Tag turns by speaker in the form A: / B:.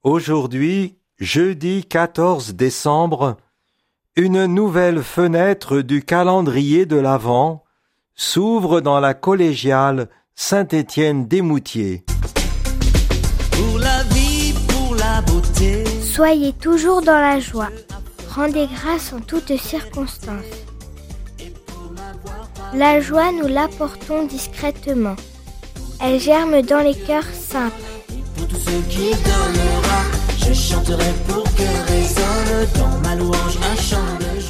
A: Aujourd'hui, jeudi 14 décembre, une nouvelle fenêtre du calendrier de l'Avent s'ouvre dans la collégiale Saint-Étienne-des-Moutiers.
B: Pour la vie, pour la beauté.
C: Soyez toujours dans la joie. Rendez grâce en toutes circonstances. La joie, nous l'apportons discrètement. Elle germe dans les cœurs simples.
B: Pour tout ce qui donnera, je chanterai pour que résonne dans ma louange un chant de